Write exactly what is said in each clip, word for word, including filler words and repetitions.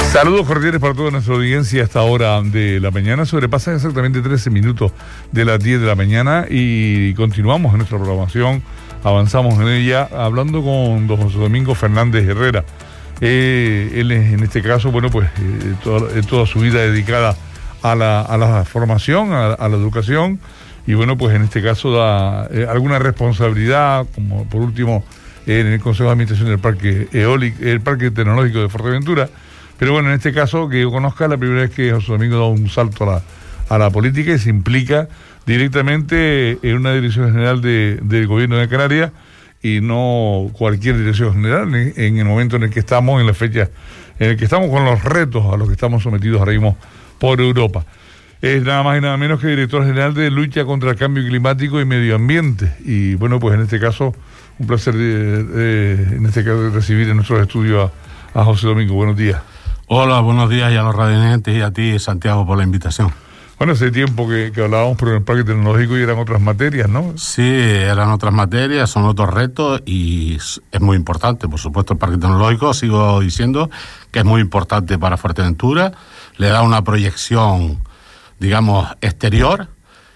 Saludos cordiales para toda nuestra audiencia a esta hora de la mañana. Sobrepasan exactamente trece minutos de las diez de la mañana y continuamos en nuestra programación, avanzamos en ella, hablando con don José Domingo Fernández Herrera. Eh, él es, en este caso, bueno, pues eh, toda, eh, toda su vida dedicada a la, a la formación, a, a la educación, y bueno, pues en este caso da eh, alguna responsabilidad, como por último eh, en el Consejo de Administración del Parque Eólico, el Parque Tecnológico de Fuerteventura. Pero bueno, en este caso, que yo conozca, la primera vez que José Domingo da un salto a la, a la política y se implica directamente en una dirección general de, del gobierno de Canarias, y no cualquier dirección general, en, en el momento en el que estamos, en la fecha en el que estamos, con los retos a los que estamos sometidos ahora mismo por Europa. Es nada más y nada menos que director general de Lucha contra el Cambio Climático y Medio Ambiente. Y bueno, pues en este caso, un placer de, de, en este caso recibir en nuestros estudios a, a José Domingo. Buenos días. Hola, buenos días y a los radiantes y a ti, Santiago, por la invitación. Bueno, hace tiempo que, que hablábamos por el Parque Tecnológico y eran otras materias, ¿no? Sí, eran otras materias, son otros retos y es muy importante. Por supuesto, el Parque Tecnológico, sigo diciendo que es muy importante para Fuerteventura, le da una proyección, digamos, exterior,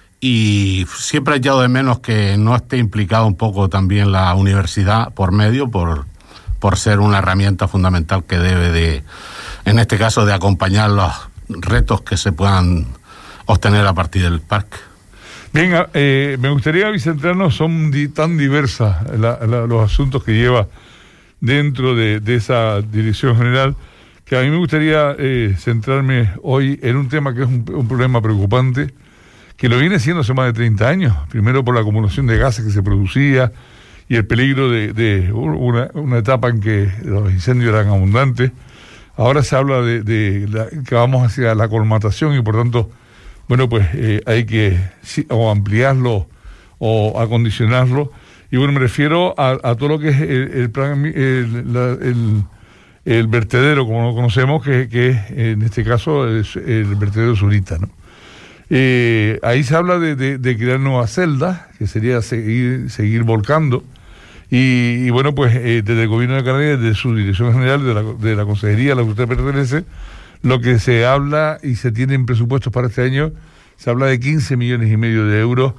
y siempre he echado de menos que no esté implicado un poco también la universidad por medio, por, por ser una herramienta fundamental que debe de, en este caso, de acompañar los retos que se puedan obtener a partir del parque. Bien, eh, me gustaría centrarnos, son di, tan diversas la, la, los asuntos que lleva dentro de, de esa dirección general, que a mí me gustaría eh, centrarme hoy en un tema que es un, un problema preocupante, que lo viene siendo hace más de treinta años, primero por la acumulación de gases que se producía y el peligro de, de una, una etapa en que los incendios eran abundantes. Ahora se habla de, de la, que vamos hacia la colmatación y por tanto, bueno, pues eh, hay que sí, o ampliarlo o acondicionarlo. Y bueno, me refiero a, a todo lo que es el, el plan, el, la, el, el vertedero, como lo conocemos, que, que en este caso es el vertedero Zurita, ¿no? Eh, ahí se habla de, de, de crear nuevas celdas, que sería seguir, seguir volcando. Y, y bueno, pues eh, desde el gobierno de Canarias, desde su dirección general, de la, de la consejería a la que usted pertenece, lo que se habla y se tiene en presupuestos para este año, se habla de quince millones y medio de euros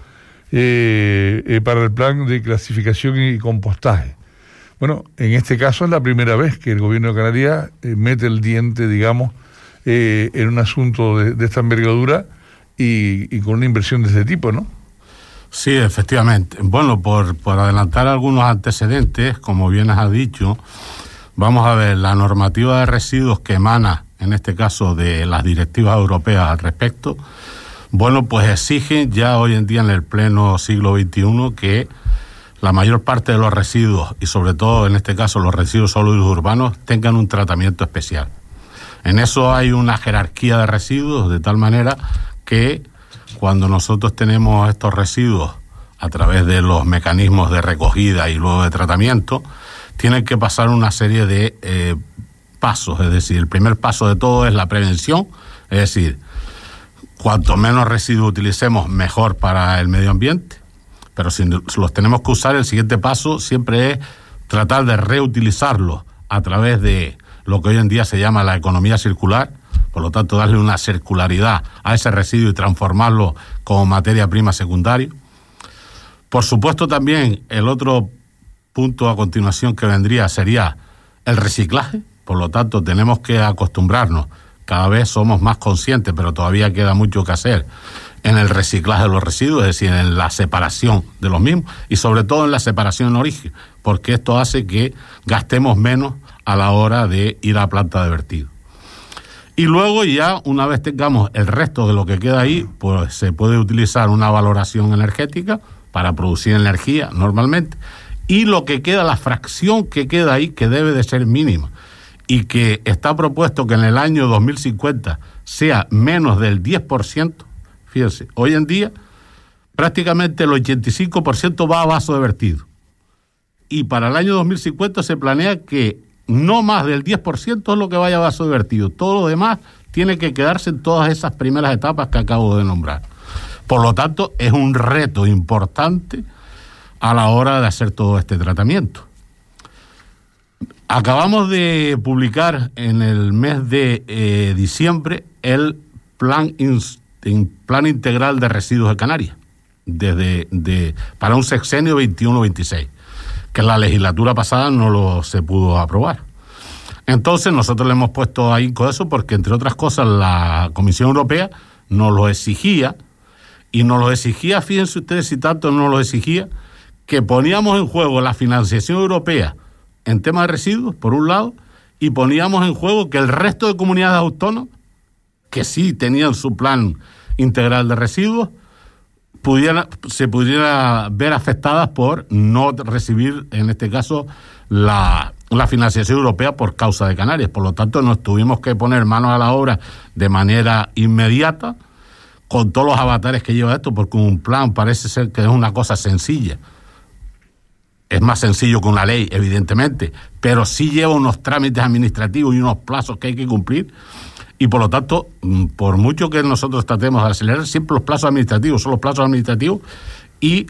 eh, eh, para el plan de clasificación y compostaje. Bueno, en este caso es la primera vez que el gobierno de Canarias eh, mete el diente, digamos, eh, en un asunto de, de esta envergadura y, y con una inversión de ese tipo, ¿no? Sí, efectivamente. Bueno, por, por adelantar algunos antecedentes, como bien has dicho, vamos a ver, la normativa de residuos que emana, en este caso, de las directivas europeas al respecto, bueno, pues exigen ya hoy en día en el pleno siglo veintiuno que la mayor parte de los residuos, y sobre todo en este caso los residuos sólidos urbanos, tengan un tratamiento especial. En eso hay una jerarquía de residuos, de tal manera que cuando nosotros tenemos estos residuos a través de los mecanismos de recogida y luego de tratamiento, tienen que pasar una serie de eh, pasos. Es decir, el primer paso de todo es la prevención, es decir, cuanto menos residuos utilicemos, mejor para el medio ambiente, pero si los tenemos que usar, el siguiente paso siempre es tratar de reutilizarlos a través de lo que hoy en día se llama la economía circular. Por lo tanto, darle una circularidad a ese residuo y transformarlo como materia prima secundaria. Por supuesto, también el otro punto a continuación que vendría sería el reciclaje. Por lo tanto, tenemos que acostumbrarnos. Cada vez somos más conscientes, pero todavía queda mucho que hacer en el reciclaje de los residuos, es decir, en la separación de los mismos y sobre todo en la separación en origen, porque esto hace que gastemos menos a la hora de ir a la planta de vertido. Y luego ya, una vez tengamos el resto de lo que queda ahí, pues se puede utilizar una valoración energética para producir energía normalmente, y lo que queda, la fracción que queda ahí, que debe de ser mínima, y que está propuesto que en el año dos mil cincuenta sea menos del diez por ciento, fíjense, hoy en día prácticamente el ochenta y cinco por ciento va a vaso de vertido, y para el año dos mil cincuenta se planea que no más del diez por ciento es lo que vaya a vaso de vertido. Todo lo demás tiene que quedarse en todas esas primeras etapas que acabo de nombrar. Por lo tanto, es un reto importante a la hora de hacer todo este tratamiento. Acabamos de publicar en el mes de eh, diciembre el plan, in, plan integral de residuos de Canarias, desde, de, para un sexenio veintiuno veintiséis, que en la legislatura pasada no lo se pudo aprobar. Entonces nosotros le hemos puesto ahí con eso porque, entre otras cosas, la Comisión Europea nos lo exigía, y nos lo exigía, fíjense ustedes si tanto nos lo exigía, que poníamos en juego la financiación europea en temas de residuos, por un lado, y poníamos en juego que el resto de comunidades autónomas, que sí tenían su plan integral de residuos, pudiera, se pudiera ver afectadas por no recibir, en este caso, la, la financiación europea por causa de Canarias. Por lo tanto, nos tuvimos que poner manos a la obra de manera inmediata, con todos los avatares que lleva esto, porque un plan parece ser que es una cosa sencilla. Es más sencillo que una ley, evidentemente, pero sí lleva unos trámites administrativos y unos plazos que hay que cumplir, y por lo tanto, por mucho que nosotros tratemos de acelerar, siempre los plazos administrativos son los plazos administrativos, y,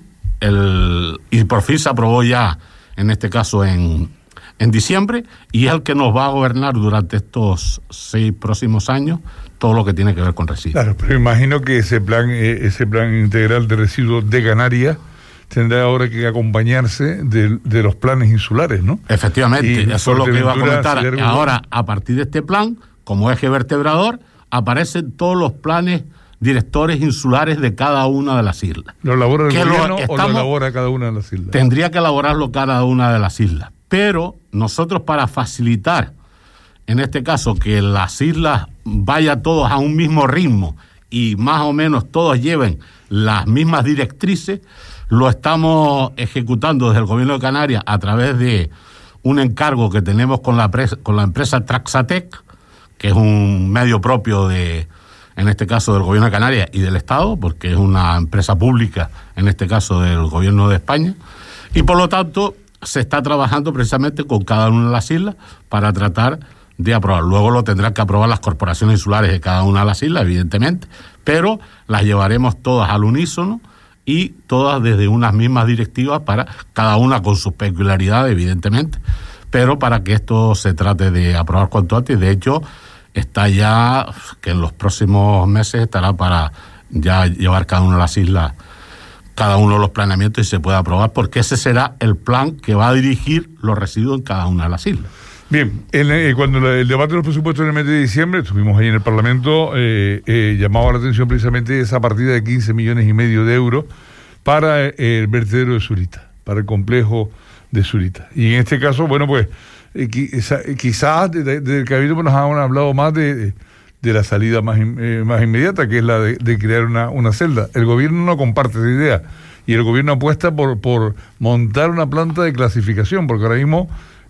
el, y por fin se aprobó ya, en este caso en, en diciembre, y es el que nos va a gobernar durante estos seis próximos años todo lo que tiene que ver con residuos. Claro, pero imagino que ese plan, ese plan integral de residuos de Canarias tendrá ahora que acompañarse de, de los planes insulares, ¿no? Efectivamente, y eso es lo que iba a comentar. Ahora, a partir de este plan, como eje vertebrador, aparecen todos los planes directores insulares de cada una de las islas. ¿Lo elabora el gobierno o lo elabora cada una de las islas? Tendría que elaborarlo cada una de las islas. Pero nosotros, para facilitar, en este caso, que las islas vayan todos a un mismo ritmo y más o menos todos lleven las mismas directrices, lo estamos ejecutando desde el Gobierno de Canarias a través de un encargo que tenemos con la, pres- con la empresa Traxatec, que es un medio propio de, en este caso, del Gobierno de Canarias y del Estado, porque es una empresa pública, en este caso del Gobierno de España, y por lo tanto se está trabajando precisamente con cada una de las islas para tratar de aprobar. Luego lo tendrán que aprobar las corporaciones insulares de cada una de las islas, evidentemente, pero las llevaremos todas al unísono y todas desde unas mismas directivas, para cada una con sus peculiaridades, evidentemente, pero para que esto se trate de aprobar cuanto antes. De hecho, está ya, que en los próximos meses estará para ya llevar cada una de las islas, cada uno de los planeamientos, y se pueda aprobar, porque ese será el plan que va a dirigir los residuos en cada una de las islas. Bien, en, eh, cuando la, el debate de los presupuestos en el mes de diciembre, estuvimos ahí en el Parlamento, eh, eh, llamaba la atención precisamente esa partida de quince millones y medio de euros para eh, el vertedero de Zurita, para el complejo de Zurita. Y en este caso, bueno, pues eh, quizás quizá desde de, el Cabildo nos han hablado más de, de, de la salida más, eh, más inmediata, que es la de, de crear una, una celda. El gobierno no comparte esa idea, y el gobierno apuesta por, por montar una planta de clasificación, porque ahora mismo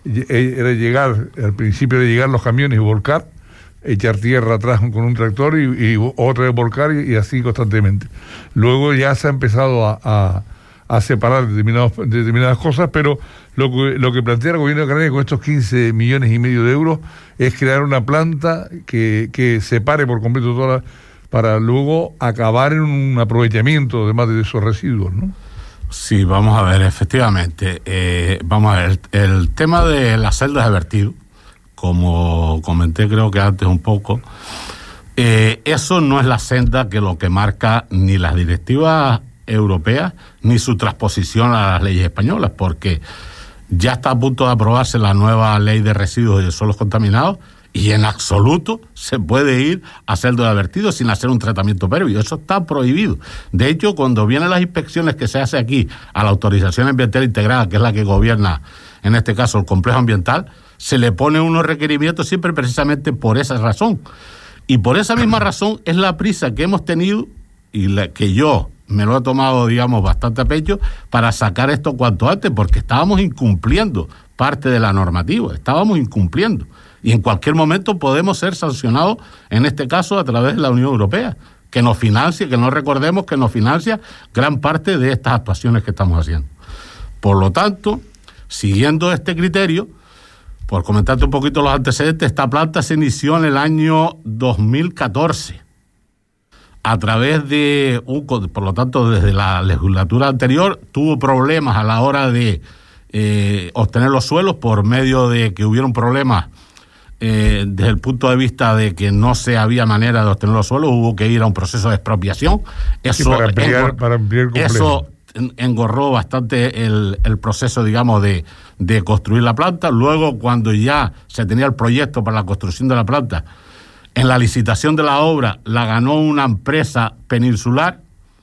era llegar, al principio de llegar los camiones y volcar, echar tierra atrás con un tractor y, y otra vez volcar, y, y así constantemente. Luego ya se ha empezado a, a, a separar determinados, determinadas cosas, pero lo que, lo que plantea el gobierno de Canarias con estos quince millones y medio de euros es crear una planta que, que separe por completo toda la, para luego acabar en un aprovechamiento además de esos residuos, ¿no? Sí, vamos a ver, efectivamente. Eh, vamos a ver, el, el tema de las celdas de vertido, como comenté creo que antes un poco, eh, eso no es la senda que lo que marca ni las directivas europeas ni su transposición a las leyes españolas, porque ya está a punto de aprobarse la nueva ley de residuos y de suelos contaminados, y en absoluto se puede ir a celdas de vertido sin hacer un tratamiento previo. Eso está prohibido. De hecho, cuando vienen las inspecciones que se hace aquí a la autorización ambiental integrada, que es la que gobierna, en este caso, el complejo ambiental, se le pone unos requerimientos siempre precisamente por esa razón. Y por esa misma razón es la prisa que hemos tenido, y la que yo me lo he tomado, digamos, bastante a pecho, para sacar esto cuanto antes, porque estábamos incumpliendo parte de la normativa, estábamos incumpliendo. Y en cualquier momento podemos ser sancionados, en este caso a través de la Unión Europea, que nos financia, que no recordemos que nos financia gran parte de estas actuaciones que estamos haciendo. Por lo tanto, siguiendo este criterio, por comentarte un poquito los antecedentes, esta planta se inició en el año dos mil catorce, a través de, un, por lo tanto, desde la legislatura anterior, tuvo problemas a la hora de eh, obtener los suelos por medio de que hubiera un problema eh, desde el punto de vista de que no se había manera de obtener los suelos, hubo que ir a un proceso de expropiación. Eso, sí, para ampliar, engor- para ampliar el complejo. Eso engorró bastante el, el proceso, digamos, de, de construir la planta. Luego, cuando ya se tenía el proyecto para la construcción de la planta, en la licitación de la obra la ganó una empresa peninsular.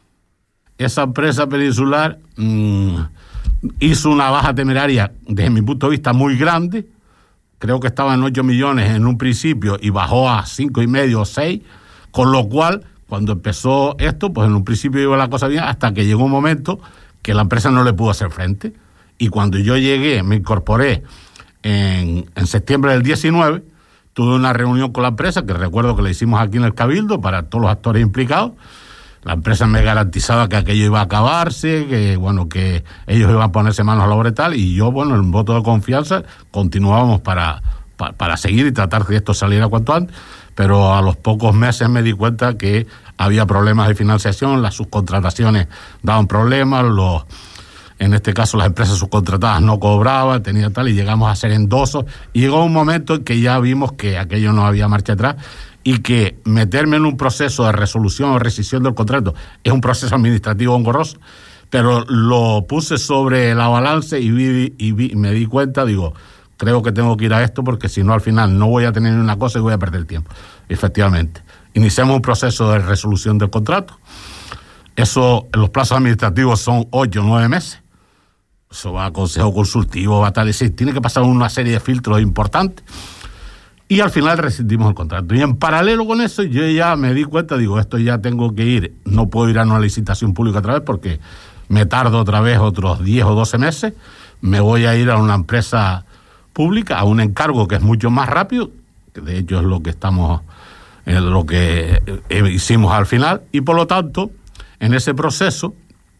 Esa empresa peninsular mmm, hizo una baja temeraria, desde mi punto de vista, muy grande. Creo que estaba en ocho millones en un principio y bajó a cinco y medio o seis, con lo cual, cuando empezó esto, pues en un principio iba la cosa bien, hasta que llegó un momento que la empresa no le pudo hacer frente. Y cuando yo llegué, me incorporé en, en septiembre del diecinueve, tuve una reunión con la empresa, que recuerdo que la hicimos aquí en el Cabildo, para todos los actores implicados. La empresa me garantizaba que aquello iba a acabarse, que bueno, que ellos iban a ponerse manos a la obra y tal, y yo, bueno, en voto de confianza, continuábamos para, para, para seguir y tratar que esto saliera cuanto antes, pero a los pocos meses me di cuenta que había problemas de financiación, las subcontrataciones daban problemas, los, en este caso las empresas subcontratadas no cobraban, tenía tal, y llegamos a ser endosos, y llegó un momento en que ya vimos que aquello no había marcha atrás, y que meterme en un proceso de resolución o rescisión del contrato es un proceso administrativo engorroso, pero lo puse sobre la balanza y, vi, y vi, me di cuenta, digo, creo que tengo que ir a esto porque si no al final no voy a tener ni una cosa y voy a perder tiempo. Efectivamente, iniciamos un proceso de resolución del contrato. Eso, los plazos administrativos son ocho o nueve meses. Eso va a consejo consultivo, va a tal, es decir, tiene que pasar una serie de filtros importantes. Y al final rescindimos el contrato. Y en paralelo con eso, yo ya me di cuenta, digo, esto ya tengo que ir, no puedo ir a una licitación pública otra vez porque me tardo otra vez otros diez o doce meses, me voy a ir a una empresa pública, a un encargo que es mucho más rápido, que de hecho es lo que estamos, es lo que hicimos al final, y por lo tanto, en ese proceso,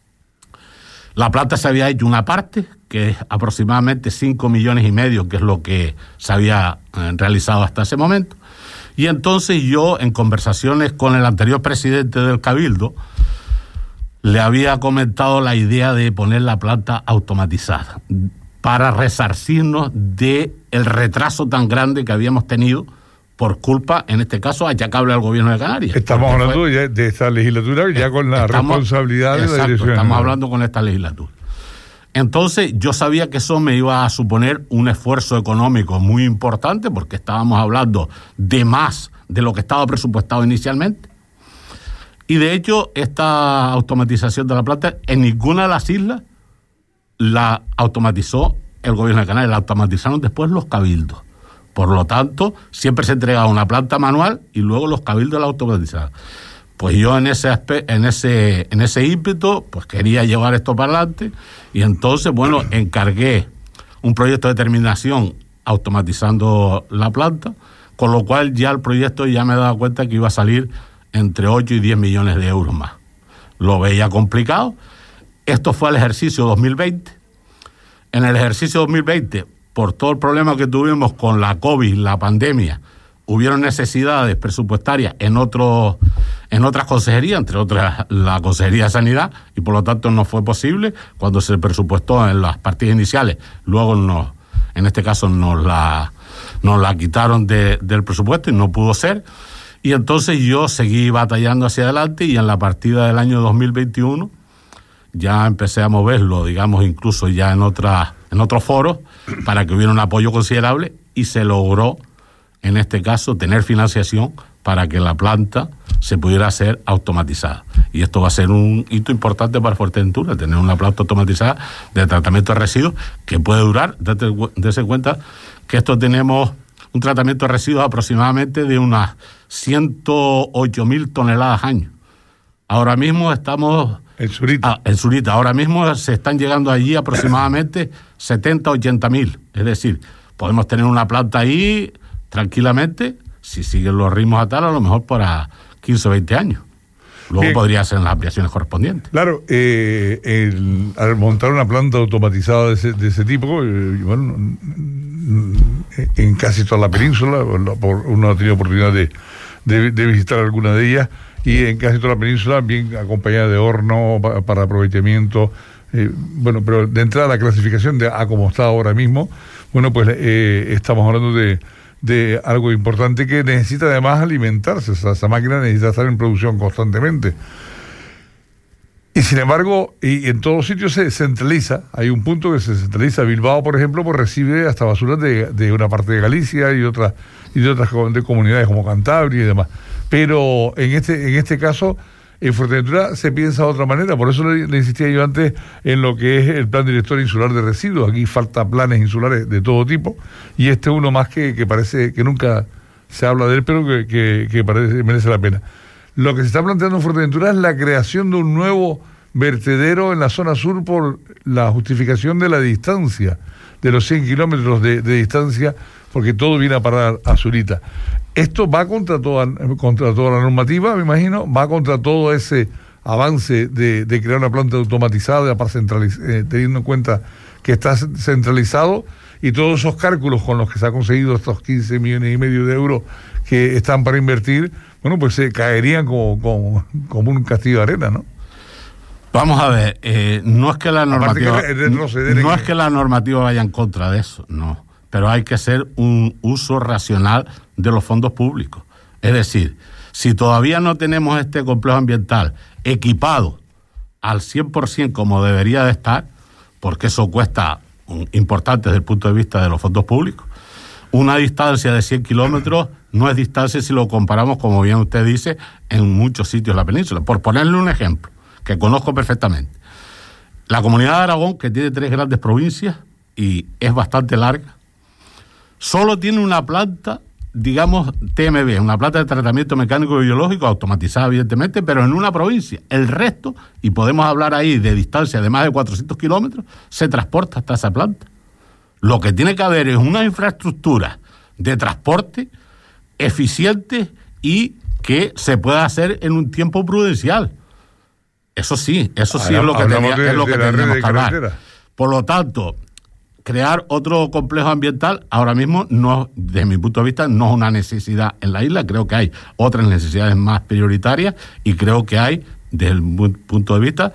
la planta se había hecho una parte, que es aproximadamente cinco millones y medio, que es lo que se había eh, realizado hasta ese momento. Y entonces yo, en conversaciones con el anterior presidente del Cabildo, le había comentado la idea de poner la planta automatizada para resarcirnos de el retraso tan grande que habíamos tenido por culpa, en este caso, achacable al gobierno de Canarias. Estamos hablando fue, ya de esta legislatura, ya con la estamos, responsabilidad de exacto, la dirección. Estamos hablando con esta legislatura. Entonces, yo sabía que eso me iba a suponer un esfuerzo económico muy importante, porque estábamos hablando de más de lo que estaba presupuestado inicialmente. Y de hecho, esta automatización de la planta, en ninguna de las islas la automatizó el gobierno de Canarias, la automatizaron después los cabildos. Por lo tanto, siempre se entregaba una planta manual y luego los cabildos la automatizaban. Pues yo en ese aspecto, en ese en ese ímpetu, pues quería llevar esto para adelante y entonces, bueno, encargué un proyecto de terminación automatizando la planta, con lo cual ya el proyecto ya me daba cuenta que iba a salir entre ocho y diez millones de euros más. Lo veía complicado. Esto fue el ejercicio dos mil veinte. En el ejercicio dos mil veinte, por todo el problema que tuvimos con la COVID, la pandemia, hubieron necesidades presupuestarias en otros, en otras consejerías, entre otras la Consejería de Sanidad, y por lo tanto no fue posible cuando se presupuestó en las partidas iniciales. Luego, nos, en este caso, nos la, nos la quitaron de, del presupuesto y no pudo ser. Y entonces yo seguí batallando hacia adelante y en la partida del año dos mil veintiuno ya empecé a moverlo, digamos, incluso ya en, otra, en otros foros, para que hubiera un apoyo considerable y se logró, en este caso, tener financiación para que la planta se pudiera hacer automatizada. Y esto va a ser un hito importante para Fuerteventura, tener una planta automatizada de tratamiento de residuos que puede durar, dése cuenta que esto tenemos un tratamiento de residuos aproximadamente de unas ciento ocho mil toneladas año. Ahora mismo estamos... En Zurita. Ah, en Zurita. Ahora mismo se están llegando allí aproximadamente setenta, ochenta mil. Es decir, podemos tener una planta ahí tranquilamente, si siguen los ritmos a tal, a lo mejor para quince o veinte años. Luego Bien. podría ser en las ampliaciones correspondientes. Claro, eh, el, al montar una planta automatizada de ese, de ese tipo, eh, bueno, en casi toda la península, por, uno ha tenido oportunidad de, de, de visitar alguna de ellas, y en casi toda la península, bien acompañada de horno para, para aprovechamiento Eh, bueno, pero de entrada la clasificación de a como está ahora mismo, bueno, pues eh, estamos hablando de, de algo importante que necesita además alimentarse. O sea, esa máquina necesita estar en producción constantemente. Y sin embargo, y en todos sitios se centraliza. Hay un punto que se centraliza. Bilbao, por ejemplo, pues recibe hasta basuras de, de una parte de Galicia y otras y de otras de comunidades como Cantabria y demás. Pero en este en este caso, en Fuerteventura se piensa de otra manera. Por eso le, le insistía yo antes en lo que es el Plan Director Insular de Residuos. Aquí falta planes insulares de todo tipo, y este es uno más que, que parece que nunca se habla de él, pero que, que, que parece, merece la pena. Lo que se está planteando en Fuerteventura es la creación de un nuevo vertedero en la zona sur por la justificación de la distancia, de los cien kilómetros de, de distancia, porque todo viene a parar a Zurita. Esto va contra toda, contra toda la normativa, me imagino, va contra todo ese avance de, de crear una planta automatizada para centraliz- eh, teniendo en cuenta que está centralizado, y todos esos cálculos con los que se ha conseguido estos quince millones y medio de euros que están para invertir, bueno, pues se caerían como, como, como un castillo de arena, ¿no? Vamos a ver, eh, no es que la normativa que no no es que la normativa vaya en contra de eso, no, pero hay que hacer un uso racional de los fondos públicos. Es decir, si todavía no tenemos este complejo ambiental equipado al cien por ciento como debería de estar, porque eso cuesta um, importante desde el punto de vista de los fondos públicos, una distancia de cien kilómetros no es distancia si lo comparamos, como bien usted dice, en muchos sitios de la península. Por ponerle un ejemplo que conozco perfectamente, la Comunidad de Aragón, que tiene tres grandes provincias y es bastante larga, solo tiene una planta, digamos, T M B, una planta de tratamiento mecánico y biológico automatizada, evidentemente, pero en una provincia. El resto, y podemos hablar ahí de distancia de más de cuatrocientos kilómetros, se transporta hasta esa planta. Lo que tiene que haber es una infraestructura de transporte eficiente y que se pueda hacer en un tiempo prudencial. Eso sí, eso sí es lo que, tenía, de, es lo que tendríamos que hablar. Por lo tanto, crear otro complejo ambiental ahora mismo, no, desde mi punto de vista, no es una necesidad en la isla. Creo que hay otras necesidades más prioritarias y creo que hay, desde el punto de vista,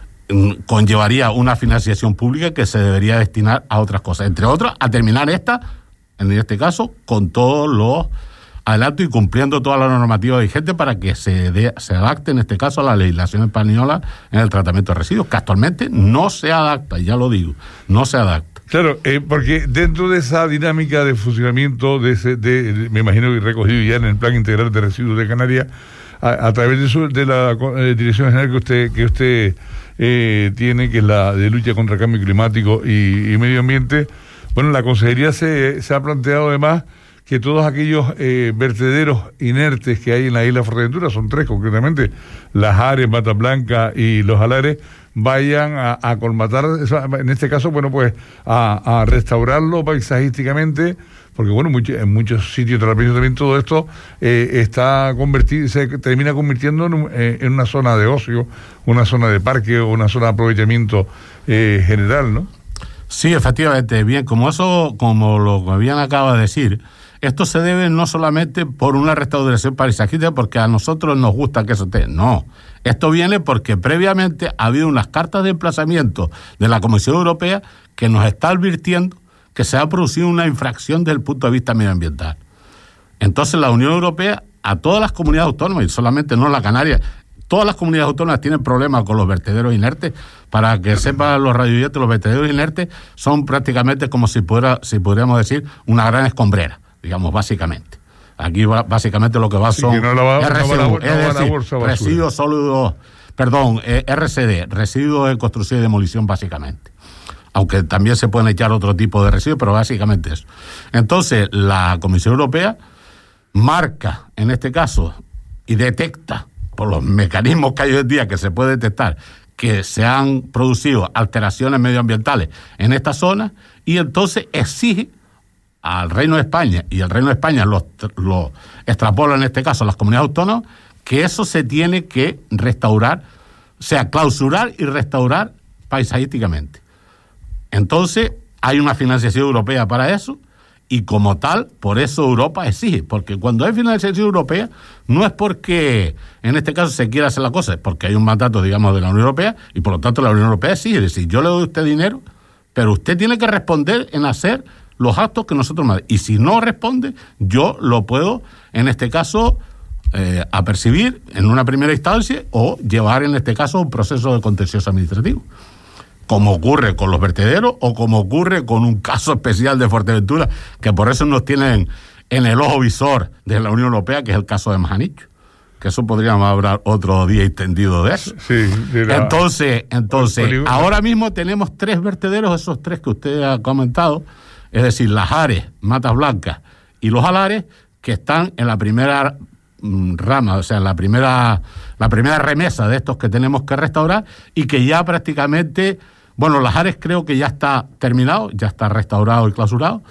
conllevaría una financiación pública que se debería destinar a otras cosas, entre otras a terminar esta, en este caso, con todos los adelantos y cumpliendo toda la normativa vigente para que se, de, se adapte, en este caso, a la legislación española en el tratamiento de residuos, que actualmente no se adapta, ya lo digo, no se adapta. Claro, eh, porque dentro de esa dinámica de funcionamiento, de, ese, de, de me imagino que recogido ya en el Plan Integral de Residuos de Canarias, a, a través de, su, de la eh, Dirección General que usted que usted eh, tiene, que es la de lucha contra el cambio climático y, y medio ambiente, bueno, la Consejería se, se ha planteado además que todos aquellos eh, vertederos inertes que hay en la isla de Fuerteventura, son tres concretamente, Las Ares, Mata Blanca y Los Alares, vayan a, a colmatar, en este caso, bueno, pues a, a restaurarlo paisajísticamente, porque bueno, mucho, en muchos sitios de la península también todo esto eh, está convertido, se termina convirtiendo en, un, eh, en una zona de ocio, una zona de parque o una zona de aprovechamiento eh, general, ¿no? Sí, efectivamente, bien, como eso, como lo que bien acaba de decir, esto se debe no solamente por una restauración paisajística, porque a nosotros nos gusta que eso esté, no. Esto viene porque previamente ha habido unas cartas de emplazamiento de la Comisión Europea que nos está advirtiendo que se ha producido una infracción desde el punto de vista medioambiental. Entonces la Unión Europea, a todas las comunidades autónomas, y solamente no la Canarias, todas las comunidades autónomas tienen problemas con los vertederos inertes. Para que sepan los radioyentes, los vertederos inertes son prácticamente como si, pudiera, si podríamos decir una gran escombrera, digamos, básicamente. Aquí va, básicamente lo que va son sí, que no la va, residuos, no va, no es decir, bolsa residuos sólidos, perdón, eh, R C D, residuos de construcción y demolición, básicamente. Aunque también se pueden echar otro tipo de residuos, pero básicamente eso. Entonces, la Comisión Europea marca, en este caso, y detecta, por los mecanismos que hay hoy en día que se puede detectar, que se han producido alteraciones medioambientales en esta zona, y entonces exige al Reino de España, y el Reino de España lo, lo extrapola en este caso a las comunidades autónomas, que eso se tiene que restaurar, o sea, clausurar y restaurar paisajísticamente. Entonces, hay una financiación europea para eso, y como tal, por eso Europa exige, porque cuando hay financiación europea, no es porque en este caso se quiera hacer la cosa, es porque hay un mandato, digamos, de la Unión Europea, y por lo tanto la Unión Europea exige, es decir, yo le doy a usted dinero, pero usted tiene que responder en hacer los actos que nosotros mandamos. Y si no responde, yo lo puedo, en este caso, eh, apercibir en una primera instancia o llevar, en este caso, un proceso de contencioso administrativo, como ocurre con los vertederos o como ocurre con un caso especial de Fuerteventura, que por eso nos tienen en el ojo visor de la Unión Europea, que es el caso de Majanicho, que eso podríamos hablar otro día extendido de eso. Sí, de la... Entonces, entonces ahora mismo tenemos tres vertederos, esos tres que usted ha comentado, es decir, Las Ares, Matas Blancas y Los Alares, que están en la primera mm, rama, o sea, en la primera, la primera remesa de estos que tenemos que restaurar, y que ya prácticamente... Bueno, Las Ares creo que ya está terminado, ya está restaurado y clausurado.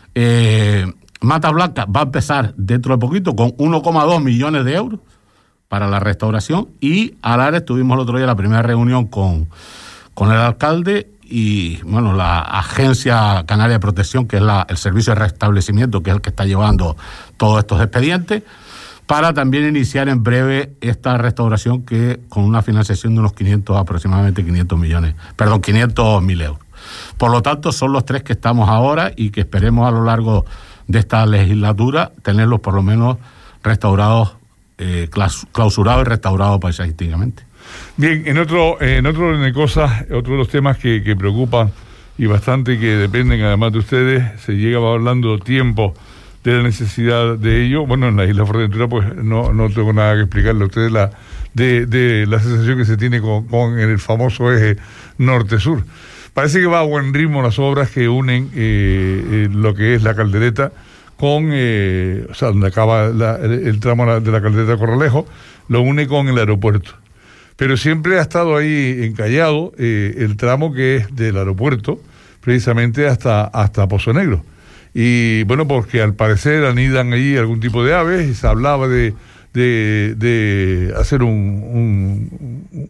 Eh, Matas Blancas va a empezar dentro de poquito con uno coma dos millones de euros para la restauración, y Alares tuvimos el otro día la primera reunión con, con el alcalde y, bueno, la Agencia Canaria de Protección, que es la, el servicio de restablecimiento, que es el que está llevando todos estos expedientes, para también iniciar en breve esta restauración, que con una financiación de unos quinientos, aproximadamente quinientos millones, perdón, quinientos mil euros. Por lo tanto, son los tres que estamos ahora y que esperemos a lo largo de esta legislatura tenerlos por lo menos restaurados, eh, clausurados y restaurados paisajísticamente. Bien, en otro, en otro orden de cosas, otro de los temas que, que preocupan y bastante, que dependen además de ustedes, se llega hablando tiempo de la necesidad de ello. Bueno, en la isla Fuerteventura pues no, no tengo nada que explicarle a ustedes la, de, de la sensación que se tiene con, con el famoso eje norte-sur. Parece que va a buen ritmo las obras que unen eh, eh, lo que es la Caldereta con, eh, o sea, donde acaba la, el, el tramo de la Caldereta de Corralejo, lo une con el aeropuerto. Pero siempre ha estado ahí encallado eh, el tramo que es del aeropuerto, precisamente hasta, hasta Pozo Negro. Y bueno, porque al parecer anidan allí algún tipo de aves, y se hablaba de, de, de hacer un, un,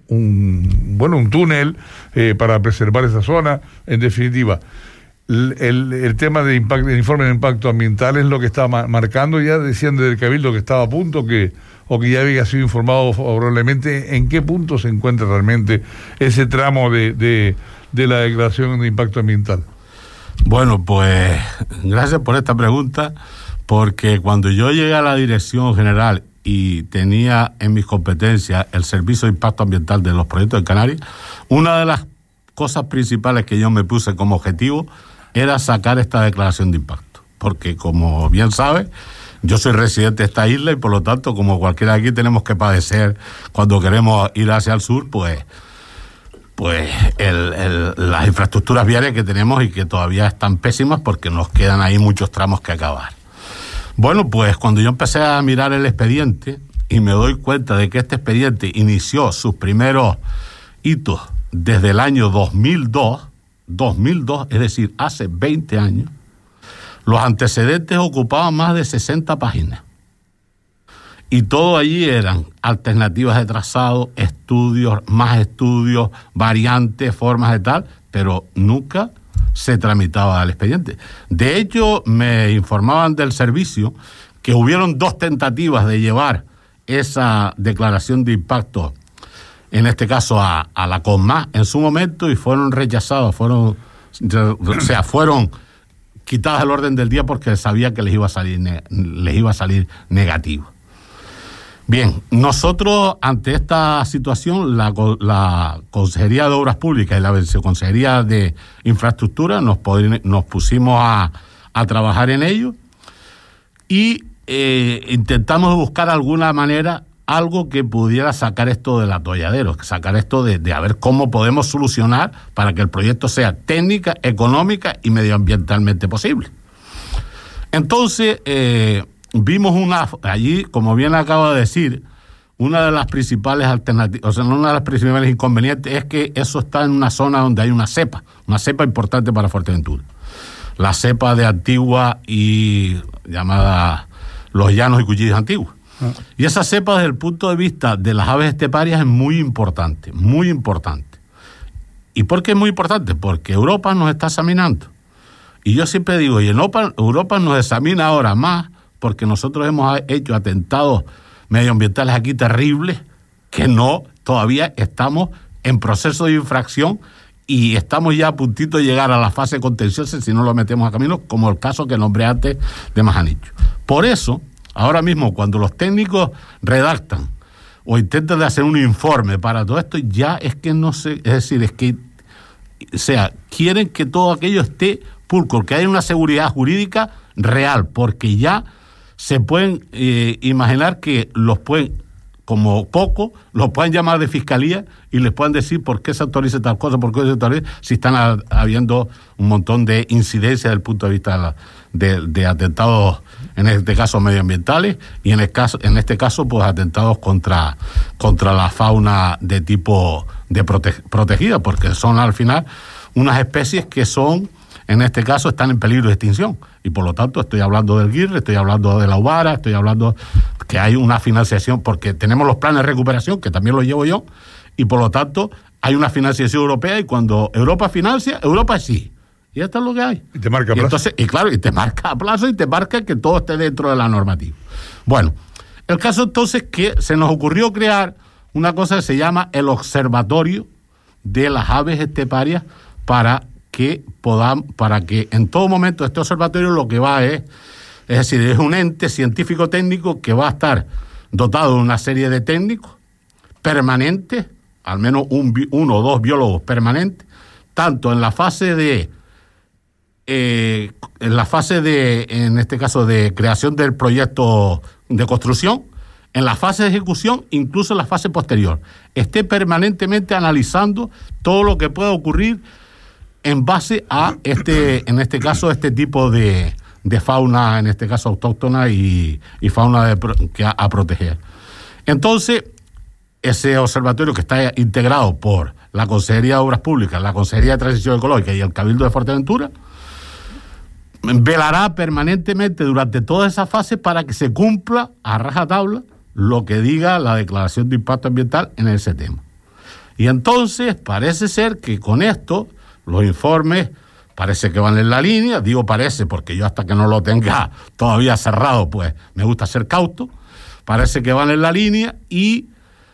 un bueno un túnel eh, para preservar esa zona. En definitiva, el, el, el tema de impacto, el informe de impacto ambiental es lo que está ma- marcando. Ya decían desde el Cabildo que estaba a punto, que o que ya había sido informado favorablemente. ¿En qué punto se encuentra realmente ese tramo de, de, de la declaración de impacto ambiental? Bueno, pues gracias por esta pregunta, porque cuando yo llegué a la Dirección General y tenía en mis competencias el Servicio de Impacto Ambiental de los Proyectos de Canarias, una de las cosas principales que yo me puse como objetivo era sacar esta declaración de impacto, porque como bien sabe, yo soy residente de esta isla y por lo tanto, como cualquiera de aquí, tenemos que padecer cuando queremos ir hacia el sur, pues... pues el, el, las infraestructuras viarias que tenemos y que todavía están pésimas porque nos quedan ahí muchos tramos que acabar. Bueno, pues cuando yo empecé a mirar el expediente y me doy cuenta de que este expediente inició sus primeros hitos desde el año dos mil dos, es decir, hace veinte años, los antecedentes ocupaban más de sesenta páginas. Y todo allí eran alternativas de trazado, estudios, más estudios, variantes, formas de tal, pero nunca se tramitaba el expediente. De hecho, me informaban del servicio que hubieron dos tentativas de llevar esa declaración de impacto, en este caso a, a la CONMAS en su momento, y fueron rechazados, fueron, o sea, fueron quitadas del orden del día porque sabía que les iba a salir, les iba a salir negativo. Bien, nosotros ante esta situación, la, la Consejería de Obras Públicas y la Viceconsejería de Infraestructura nos, nos pusimos a, a trabajar en ello y eh, intentamos buscar alguna manera, algo que pudiera sacar esto del atolladero, sacar esto de, de a ver cómo podemos solucionar para que el proyecto sea técnica, económica y medioambientalmente posible. Entonces, eh, vimos una, allí, como bien acaba de decir, una de las principales alternativas, o sea, una de las principales inconvenientes es que eso está en una zona donde hay una cepa, una cepa importante para Fuerteventura. La cepa de Antigua y llamada Los Llanos y Cuchillos Antiguos. Ah. Y esa cepa, desde el punto de vista de las aves esteparias, es muy importante, muy importante. ¿Y por qué es muy importante? Porque Europa nos está examinando. Y yo siempre digo, y Europa, Europa nos examina ahora más porque nosotros hemos hecho atentados medioambientales aquí terribles que no, todavía estamos en proceso de infracción y estamos ya a puntito de llegar a la fase contenciosa si no lo metemos a camino, como el caso que nombré antes de Majanicho. Por eso, ahora mismo, cuando los técnicos redactan o intentan de hacer un informe para todo esto, ya es que no sé, es decir, es que, o sea, quieren que todo aquello esté pulcro, que haya una seguridad jurídica real, porque ya se pueden eh, imaginar que los pueden, como poco, los pueden llamar de fiscalía y les pueden decir por qué se autoriza tal cosa, por qué se autoriza, si están a, habiendo un montón de incidencias desde el punto de vista de, la, de, de atentados, en este caso medioambientales, y en, el caso, en este caso, pues atentados contra, contra la fauna de tipo de prote, protegida, porque son al final unas especies que son, en este caso, están en peligro de extinción. Y por lo tanto estoy hablando del guirre, estoy hablando de la ubara, estoy hablando que hay una financiación, porque tenemos los planes de recuperación, que también los llevo yo, y por lo tanto hay una financiación europea, y cuando Europa financia, Europa sí. Y esto es lo que hay. Y te marca a plazo. Y, entonces, y claro, y te marca a plazo y te marca que todo esté dentro de la normativa. Bueno, el caso entonces que se nos ocurrió crear una cosa que se llama el Observatorio de las Aves Esteparias para que podamos, para que en todo momento este observatorio lo que va es, es decir, es un ente científico técnico que va a estar dotado de una serie de técnicos permanentes, al menos un, uno o dos biólogos permanentes, tanto en la fase de eh, en la fase de, en este caso, de creación del proyecto de construcción, en la fase de ejecución, incluso en la fase posterior, esté permanentemente analizando todo lo que pueda ocurrir en base a este, en este caso, este tipo de, de fauna, en este caso autóctona y, y fauna de, que a, a proteger. Entonces, ese observatorio que está integrado por la Consejería de Obras Públicas, la Consejería de Transición Ecológica y el Cabildo de Fuerteventura, velará permanentemente durante toda esa fase para que se cumpla a rajatabla lo que diga la declaración de impacto ambiental en ese tema. Y entonces parece ser que con esto los informes parece que van en la línea, digo parece porque yo hasta que no lo tenga todavía cerrado, pues me gusta ser cauto, parece que van en la línea y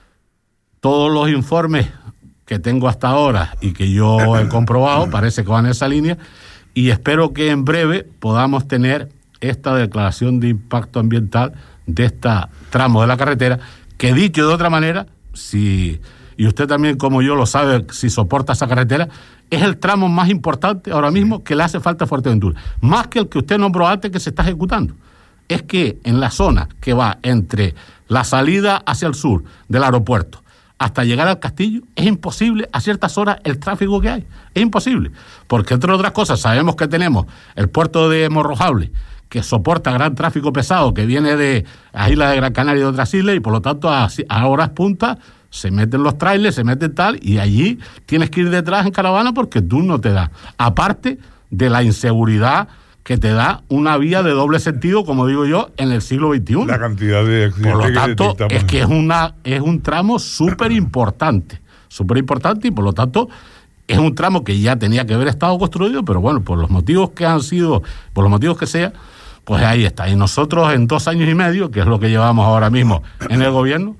todos los informes que tengo hasta ahora y que yo he comprobado parece que van en esa línea y espero que en breve podamos tener esta declaración de impacto ambiental de este tramo de la carretera, que dicho de otra manera, si, y usted también como yo lo sabe, si soporta esa carretera, es el tramo más importante ahora mismo que le hace falta a Fuerteventura, más que el que usted nombró antes que se está ejecutando. Es que en la zona que va entre la salida hacia el sur del aeropuerto hasta llegar al castillo, es imposible a ciertas horas el tráfico que hay. Es imposible, porque entre otras cosas sabemos que tenemos el puerto de Morrojable, que soporta gran tráfico pesado que viene de las islas de Gran Canaria y de otras islas, y por lo tanto a, a horas puntas se meten los trailers, se meten tal, y allí tienes que ir detrás en caravana porque tú no te das. Aparte de la inseguridad que te da una vía de doble sentido, como digo yo, en el siglo veintiuno. La cantidad de accidentes. Por lo tanto, que es que es, una, es un tramo súper importante, súper importante, y por lo tanto es un tramo que ya tenía que haber estado construido, pero bueno, por los motivos que han sido, por los motivos que sea, pues ahí está. Y nosotros en dos años y medio, que es lo que llevamos ahora mismo en el gobierno,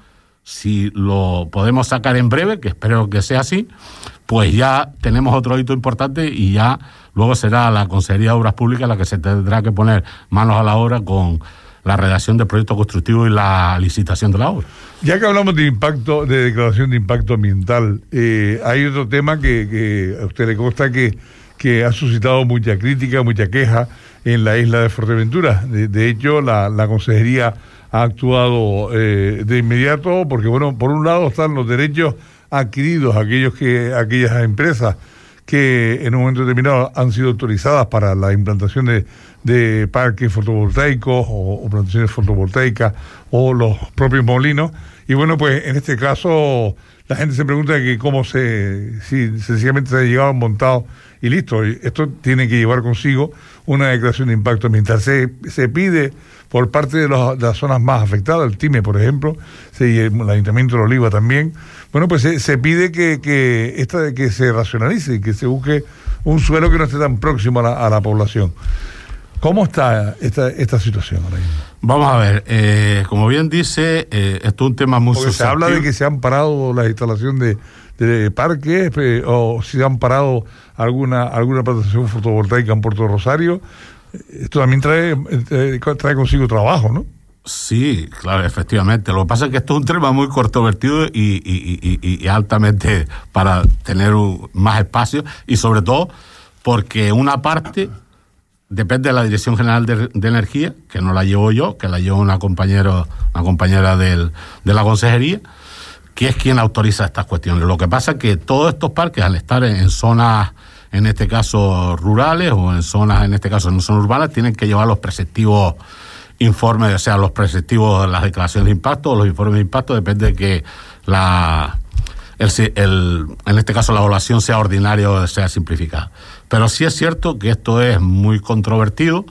si lo podemos sacar en breve, que espero que sea así, pues ya tenemos otro hito importante y ya luego será la Consejería de Obras Públicas la que se tendrá que poner manos a la obra con la redacción del proyecto constructivo y la licitación de la obra. Ya que hablamos de impacto, de declaración de impacto ambiental, eh, hay otro tema que, que a usted le consta que, que ha suscitado mucha crítica, mucha queja en la isla de Fuerteventura. De, de hecho, la, la Consejería ha actuado eh, de inmediato porque, bueno, por un lado están los derechos adquiridos, aquellos que aquellas empresas que en un momento determinado han sido autorizadas para la implantación de, de parques fotovoltaicos o, o plantaciones fotovoltaicas o los propios molinos. Y bueno, pues en este caso la gente se pregunta que cómo se, si sencillamente se ha llegado montado y listo. Y esto tiene que llevar consigo una declaración de impacto ambiental. Se, se pide por parte de, los, de las zonas más afectadas, el TIME, por ejemplo, se, y el Ayuntamiento de Oliva también. Bueno, pues se, se pide que, que, esta, que se racionalice y que se busque un suelo que no esté tan próximo a la, a la población. ¿Cómo está esta, esta situación ahora mismo? Vamos a ver, eh, como bien dice, eh, esto es un tema muy Porque se habla de que se han parado la instalación de, de parques, eh, o si han parado alguna alguna plantación fotovoltaica en Puerto Rosario. Esto también trae, trae, trae consigo trabajo, ¿no? Sí, claro, efectivamente. Lo que pasa es que esto es un tema muy controvertido y, y, y, y altamente para tener un, más espacio, y sobre todo porque una parte depende de la Dirección General de, de Energía, que no la llevo yo, que la lleva una compañera, una compañera del, de la Consejería, que es quien autoriza estas cuestiones. Lo que pasa es que todos estos parques, al estar en, en zonas, en este caso rurales, o en zonas, en este caso no son urbanas, tienen que llevar los preceptivos informes, o sea, los preceptivos de las declaraciones de impacto o los informes de impacto, depende de que la... El, el, en este caso la evaluación sea ordinaria o sea simplificada. Pero sí es cierto que esto es muy controvertido,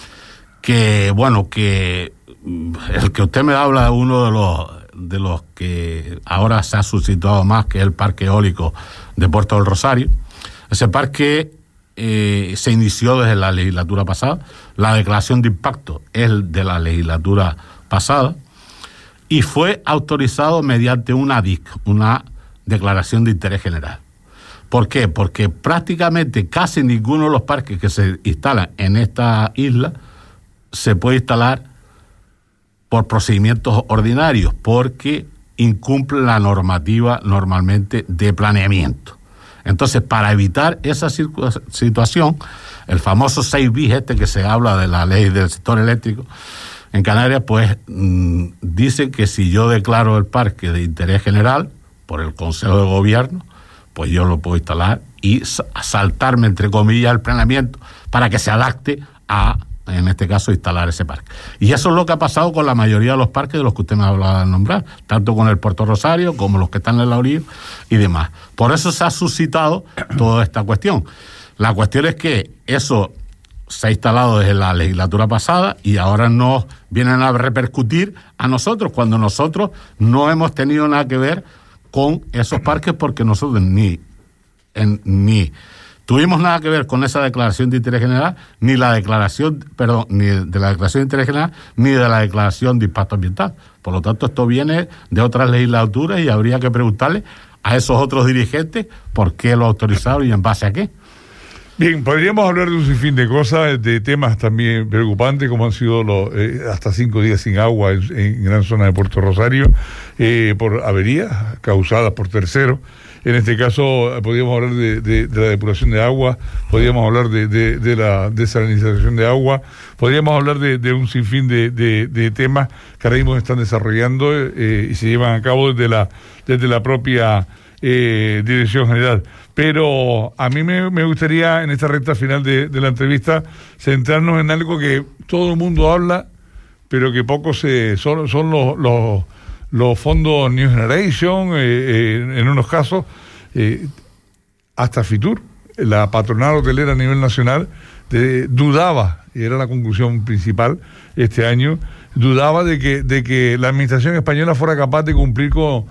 que bueno, que el que usted me habla de uno de los de los que ahora se ha suscitado más, que es el parque eólico de Puerto del Rosario. Ese parque eh, se inició desde la legislatura pasada, la declaración de impacto es de la legislatura pasada, y fue autorizado mediante una D I C, una declaración de interés general. ¿Por qué? Porque prácticamente casi ninguno de los parques que se instalan en esta isla se puede instalar por procedimientos ordinarios, porque incumple la normativa normalmente de planeamiento. Entonces, para evitar esa situación, el famoso seis bis este que se habla de la ley del sector eléctrico en Canarias, pues mmm, dice que si yo declaro el parque de interés general por el Consejo de Gobierno, pues yo lo puedo instalar y saltarme, entre comillas, el planeamiento para que se adapte a, en este caso, instalar ese parque. Y eso es lo que ha pasado con la mayoría de los parques de los que usted me hablaba de nombrar, tanto con el Puerto Rosario como los que están en la orilla y demás. Por eso se ha suscitado toda esta cuestión. La cuestión es que eso se ha instalado desde la legislatura pasada y ahora nos vienen a repercutir a nosotros, cuando nosotros no hemos tenido nada que ver con esos parques, porque nosotros ni, en, ni tuvimos nada que ver con esa declaración de interés general, ni la declaración, perdón, ni de la declaración de interés general, ni de la declaración de impacto ambiental. Por lo tanto, esto viene de otras legislaturas y habría que preguntarle a esos otros dirigentes por qué lo autorizaron y en base a qué. Bien, podríamos hablar de un sinfín de cosas, de temas también preocupantes, como han sido los, eh, hasta cinco días sin agua en, en gran zona de Puerto Rosario, eh, por averías causadas por terceros. En este caso, podríamos hablar de, de, de la depuración de agua, podríamos hablar de, de, de la desalinización de agua, podríamos hablar de, de un sinfín de, de, de temas que ahora mismo se están desarrollando eh, y se llevan a cabo desde la, desde la propia eh, Dirección General. Pero a mí me, me gustaría, en esta recta final de, de la entrevista, centrarnos en algo que todo el mundo habla, pero que poco se... son, son los, los, los fondos New Generation, eh, eh, en unos casos, eh, hasta Fitur, la patronal hotelera a nivel nacional, de, dudaba, y era la conclusión principal este año, dudaba de que, de que la administración española fuera capaz de cumplir con,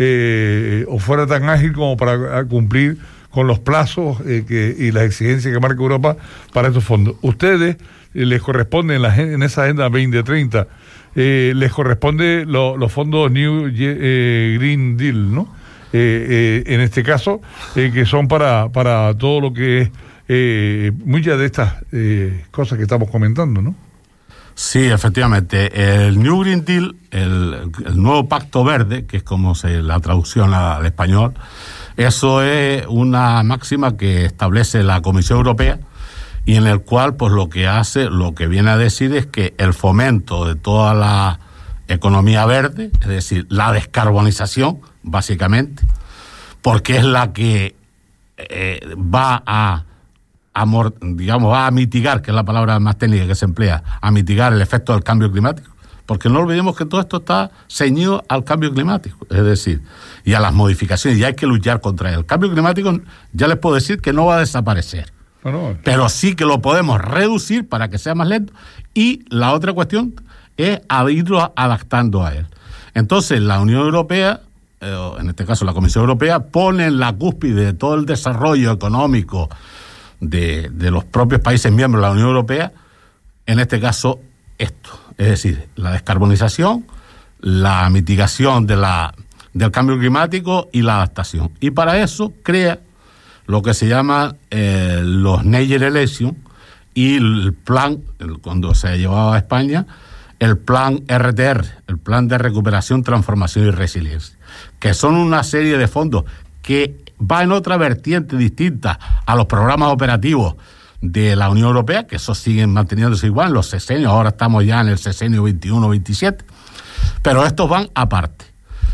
eh, o fuera tan ágil como para cumplir con los plazos eh, que, y las exigencias que marca Europa para estos fondos. Ustedes eh, les corresponde en, la, en esa agenda veinte treinta, eh, les corresponde lo, los fondos New eh, Green Deal, ¿no? Eh, eh, en este caso, eh, que son para, para todo lo que es eh, muchas de estas eh, cosas que estamos comentando, ¿no? Sí, efectivamente. El New Green Deal, el, el nuevo Pacto Verde, que es como se la traducción al español, eso es una máxima que establece la Comisión Europea y en el cual, pues lo que hace, lo que viene a decir es que el fomento de toda la economía verde, es decir, la descarbonización, básicamente, porque es la que eh, va a, a, digamos, va a mitigar, que es la palabra más técnica que se emplea, a mitigar el efecto del cambio climático. Porque no olvidemos que todo esto está ceñido al cambio climático, es decir, y a las modificaciones, y hay que luchar contra él. El cambio climático, ya les puedo decir que no va a desaparecer, no, no. pero sí que lo podemos reducir para que sea más lento, y la otra cuestión es irlo adaptando a él. Entonces, la Unión Europea, eh, en este caso la Comisión Europea, pone en la cúspide de todo el desarrollo económico de, de los propios países miembros de la Unión Europea, en este caso esto, es decir, la descarbonización, la mitigación de la, del cambio climático y la adaptación. Y para eso crea lo que se llama eh, los Next Generation y el plan, el, cuando se llevaba a España, el plan R T R, el Plan de Recuperación, Transformación y Resiliencia, que son una serie de fondos que va en otra vertiente distinta a los programas operativos de la Unión Europea, que esos siguen manteniéndose igual, los sesenios, ahora estamos ya en el sesenio veintiuno veintisiete, pero estos van aparte.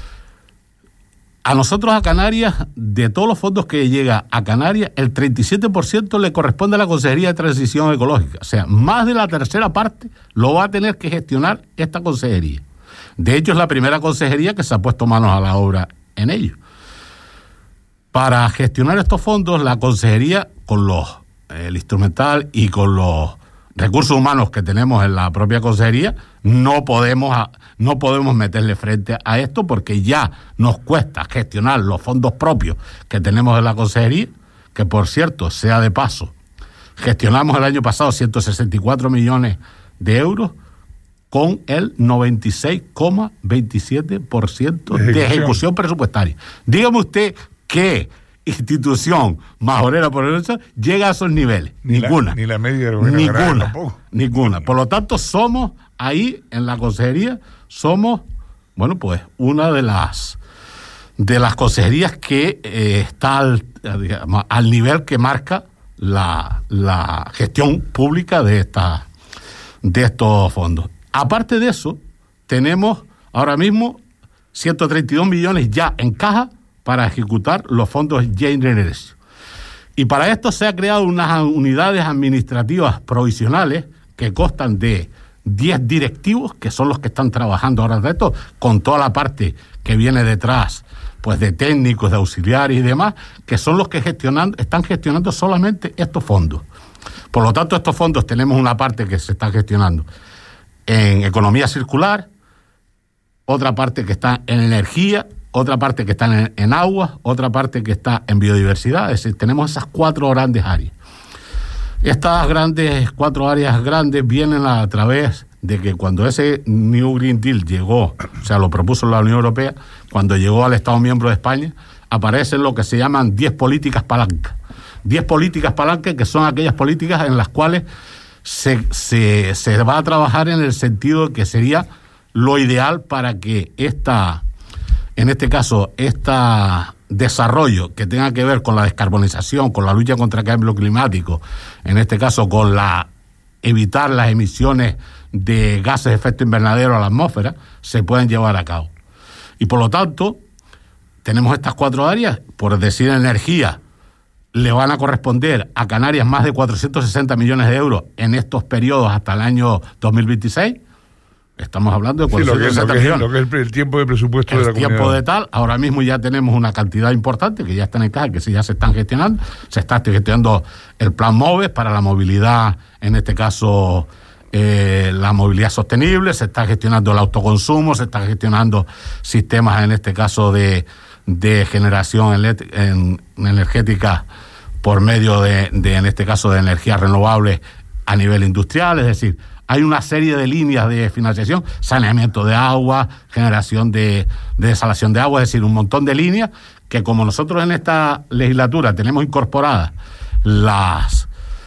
A nosotros, a Canarias, de todos los fondos que llega a Canarias, el treinta y siete por ciento le corresponde a la Consejería de Transición Ecológica. O sea, más de la tercera parte lo va a tener que gestionar esta consejería. De hecho, es la primera consejería que se ha puesto manos a la obra en ello. Para gestionar estos fondos, la consejería, con los, el instrumental y con los recursos humanos que tenemos en la propia consejería, no podemos, no podemos meterle frente a esto porque ya nos cuesta gestionar los fondos propios que tenemos en la consejería, que por cierto, sea de paso, gestionamos el año pasado ciento sesenta y cuatro millones de euros con el noventa y seis coma veintisiete por ciento de ejecución. de ejecución presupuestaria. Dígame usted qué institución majorera por el hecho llega a esos niveles. Ni ninguna. La, ni la media de ninguna. Tampoco. Ninguna. Por lo tanto, somos ahí en la consejería, somos, bueno, pues una de las de las consejerías que eh, está al, digamos, al nivel que marca la, la gestión pública de esta, de estos fondos. Aparte de eso, tenemos ahora mismo ciento treinta y dos millones ya en caja para ejecutar los fondos Next Generation. Y para esto se han creado unas unidades administrativas provisionales que constan de diez directivos, que son los que están trabajando ahora de esto, con toda la parte que viene detrás, pues de técnicos, de auxiliares y demás, que son los que gestionan, están gestionando solamente estos fondos. Por lo tanto, estos fondos tenemos una parte que se está gestionando en economía circular, otra parte que está en energía, otra parte que está en, en agua, otra parte que está en biodiversidad. Es decir, tenemos esas cuatro grandes áreas. Estas grandes, cuatro áreas grandes vienen a, a través de que cuando ese New Green Deal llegó, o sea, lo propuso la Unión Europea, cuando llegó al Estado miembro de España, aparecen lo que se llaman diez políticas palancas. diez políticas palancas que son aquellas políticas en las cuales se, se, se va a trabajar en el sentido de que sería lo ideal para que esta, en este caso, este desarrollo que tenga que ver con la descarbonización, con la lucha contra el cambio climático, en este caso con la evitar las emisiones de gases de efecto invernadero a la atmósfera, se pueden llevar a cabo. Y por lo tanto, tenemos estas cuatro áreas. Por decir energía, le van a corresponder a Canarias más de cuatrocientos sesenta millones de euros en estos periodos hasta el año dos mil veintiséis. Estamos hablando de cuatrocientos sesenta millones. Lo que es el tiempo de presupuesto de la comunidad. El tiempo de tal, ahora mismo ya tenemos una cantidad importante que ya están en caja, que sí ya se están gestionando. Se está gestionando el plan MOVES para la movilidad, en este caso eh, la movilidad sostenible, se está gestionando el autoconsumo, se está gestionando sistemas, en este caso de, de generación elet- en, energética por medio de, de, en este caso, de energías renovables a nivel industrial. Es decir, hay una serie de líneas de financiación, saneamiento de agua, generación de, de desalación de agua, es decir, un montón de líneas que, como nosotros en esta legislatura tenemos incorporadas las,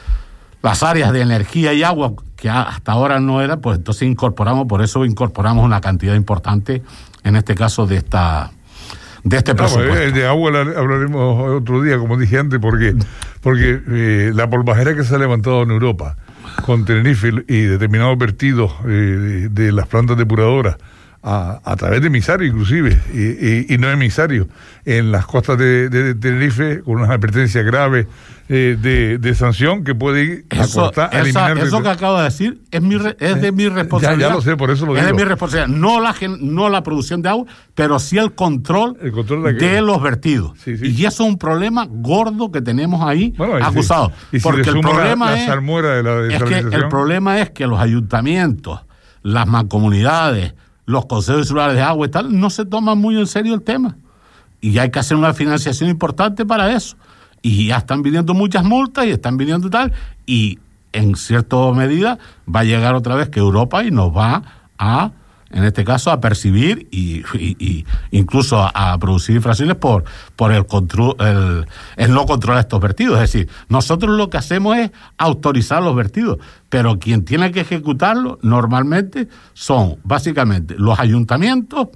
las áreas de energía y agua que hasta ahora no eran, pues entonces incorporamos, por eso incorporamos una cantidad importante, en este caso, de esta de este presupuesto. No, de agua hablaremos otro día, como dije antes, porque, porque eh, la polvajera que se ha levantado en Europa con Tenerife y determinados vertidos eh, de, de las plantas depuradoras a, a través de emisarios inclusive, y, y, y no emisarios, en las costas de, de, de Tenerife, con unas advertencias graves eh, de, de sanción que puede eso, acortar, esa, eliminar... Eso que acabo de decir es, mi, es de mi responsabilidad. Ya, ya lo sé, por eso lo digo. Es de mi responsabilidad, no la, no la producción de agua, pero sí el control, el control de, de los vertidos. Sí, sí. Y eso es un problema gordo que tenemos ahí, bueno, acusado. Sí. Y si porque le el problema la, es, la salmuera de la es que el problema es que los ayuntamientos, las mancomunidades, los consejos insulares de agua y tal, no se toman muy en serio el tema. Y hay que hacer una financiación importante para eso. y ya están viniendo muchas multas y están viniendo tal, y en cierta medida va a llegar otra vez que Europa y nos va a, en este caso, a percibir y, y, y incluso a, a producir infracciones por, por el, control, el, el no controlar estos vertidos. Es decir, nosotros lo que hacemos es autorizar los vertidos, pero quien tiene que ejecutarlo normalmente son básicamente los ayuntamientos,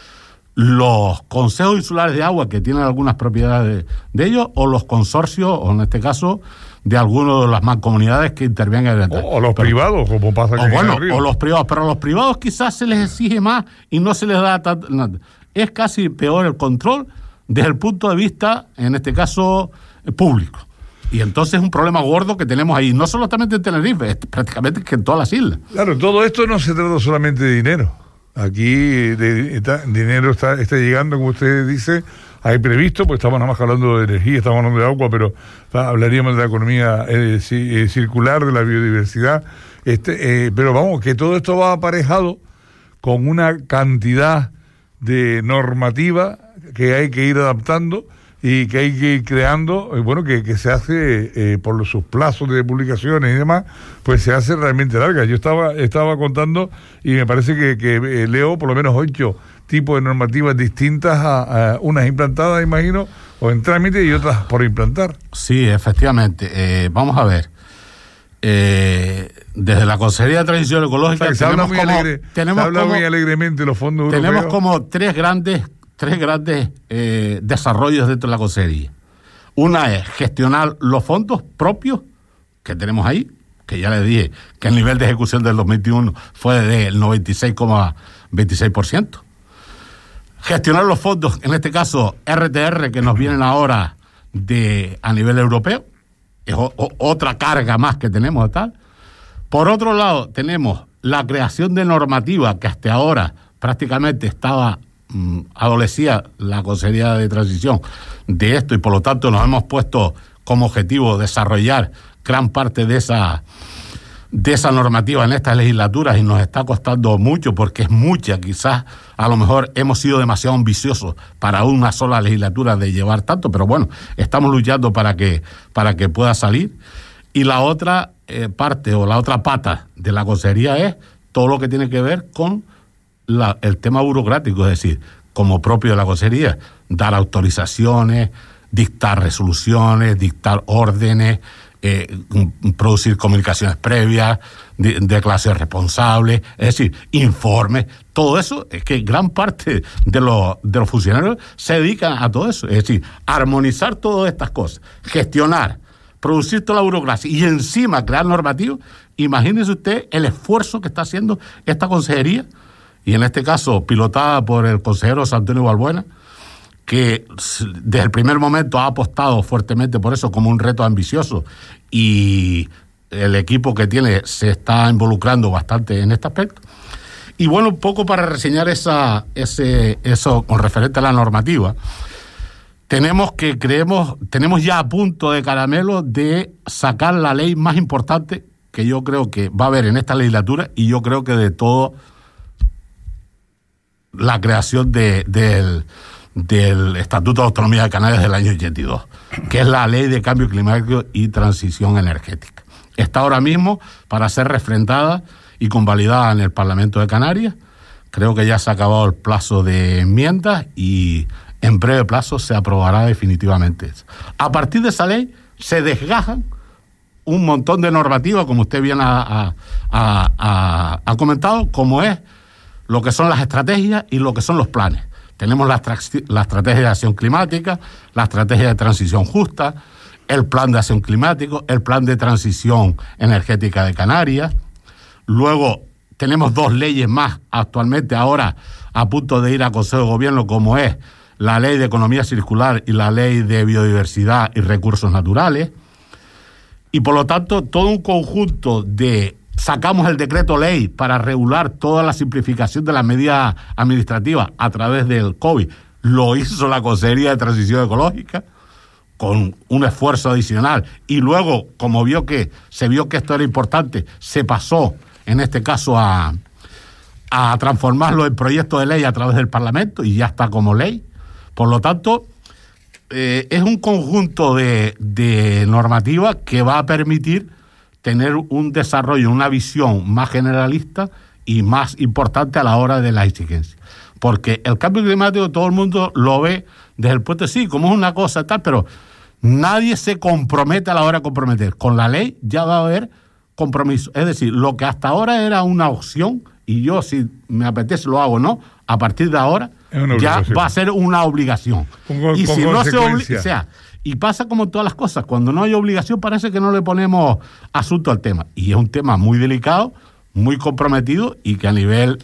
los consejos insulares de agua que tienen algunas propiedades de, de ellos, o los consorcios, o en este caso de algunas de las mancomunidades que intervengan en el o, o los pero, privados, como pasa o bueno, o los privados, pero a los privados quizás se les exige más y no se les da tanto. Es casi peor el control desde el punto de vista, en este caso, público. Y entonces es un problema gordo que tenemos ahí, no solamente en Tenerife, es prácticamente que en todas las islas. Claro, todo esto no se trata solamente de dinero. Aquí de, de, dinero está, está llegando, como usted dice, hay previsto, pues estamos nada más hablando de energía, estamos hablando de agua, pero ta, hablaríamos de la economía eh, eh, circular, de la biodiversidad, este, eh, pero vamos, que todo esto va aparejado con una cantidad de normativa que hay que ir adaptando y que hay que ir creando, eh, bueno, que, que se hace eh, por los, sus plazos de publicaciones y demás, pues se hace realmente larga. Yo estaba estaba contando y me parece que, que eh, leo por lo menos ocho tipos de normativas distintas, a, a unas implantadas, imagino, o en trámite y otras por implantar. Sí, efectivamente. Eh, vamos a ver. Eh, desde la Consejería de Transición Ecológica, o sea, se habla muy, como, alegre, tenemos se habla como, muy alegremente los fondos tenemos europeos. Tenemos como tres grandes tres grandes eh, desarrollos dentro de la consejería. Una es gestionar los fondos propios que tenemos ahí, que ya les dije que el nivel de ejecución del dos mil veintiuno fue del noventa y seis coma veintiséis por ciento. Gestionar los fondos, en este caso R T R, que nos vienen ahora de a nivel europeo, es o, o, otra carga más que tenemos, tal. Por otro lado, tenemos la creación de normativa que hasta ahora prácticamente estaba adolecía la Consejería de Transición de esto, y por lo tanto nos hemos puesto como objetivo desarrollar gran parte de esa de esa normativa en estas legislaturas, y nos está costando mucho porque es mucha. Quizás a lo mejor hemos sido demasiado ambiciosos para una sola legislatura de llevar tanto, pero bueno, estamos luchando para que para que pueda salir. Y la otra eh, parte o la otra pata de la consejería es todo lo que tiene que ver con La, el tema burocrático, es decir, como propio de la consejería, dar autorizaciones, dictar resoluciones, dictar órdenes, eh, producir comunicaciones previas, de, declaraciones responsables, es decir, informes. Todo eso es que gran parte de los, de los funcionarios se dedican a todo eso, es decir, armonizar todas estas cosas, gestionar, producir toda la burocracia y encima crear normativas. Imagínese usted el esfuerzo que está haciendo esta consejería, y en este caso pilotada por el consejero Antonio Balbuena, que desde el primer momento ha apostado fuertemente por eso como un reto ambicioso, y el equipo que tiene se está involucrando bastante en este aspecto. Y bueno, un poco para reseñar esa, ese, eso con referente a la normativa, tenemos que creemos, tenemos ya a punto de caramelo de sacar la ley más importante que yo creo que va a haber en esta legislatura, y yo creo que de todo la creación de, del, del Estatuto de Autonomía de Canarias del año ochenta y dos, que es la Ley de Cambio Climático y Transición Energética. Está ahora mismo para ser refrendada y convalidada en el Parlamento de Canarias. Creo que ya se ha acabado el plazo de enmiendas y en breve plazo se aprobará definitivamente eso. A partir de esa ley se desgajan un montón de normativas, como usted bien ha, ha, ha, ha comentado, como es lo que son las estrategias y lo que son los planes. Tenemos la, la estrategia de acción climática, la estrategia de transición justa, el plan de acción climático, el plan de transición energética de Canarias. Luego tenemos dos leyes más actualmente ahora a punto de ir a Consejo de Gobierno, como es la Ley de Economía Circular y la Ley de Biodiversidad y Recursos Naturales. Y por lo tanto, todo un conjunto de... Sacamos el decreto ley para regular toda la simplificación de las medidas administrativas a través del COVID. Lo hizo la Consejería de Transición Ecológica con un esfuerzo adicional. Y luego, como vio que se vio que esto era importante, se pasó, en este caso, a, a transformarlo en proyecto de ley a través del Parlamento, y ya está como ley. Por lo tanto, eh, es un conjunto de, de normativas que va a permitir tener un desarrollo, una visión más generalista y más importante a la hora de la exigencia. Porque el cambio climático todo el mundo lo ve desde el punto de sí, como es una cosa tal, pero nadie se compromete a la hora de comprometer. Con la ley ya va a haber compromiso. Es decir, lo que hasta ahora era una opción, y yo si me apetece lo hago o no, a partir de ahora ya va a ser una obligación. Con, y con si no se obliga, o sea, y pasa como todas las cosas, cuando no hay obligación parece que no le ponemos asunto al tema. Y es un tema muy delicado, muy comprometido y que a nivel,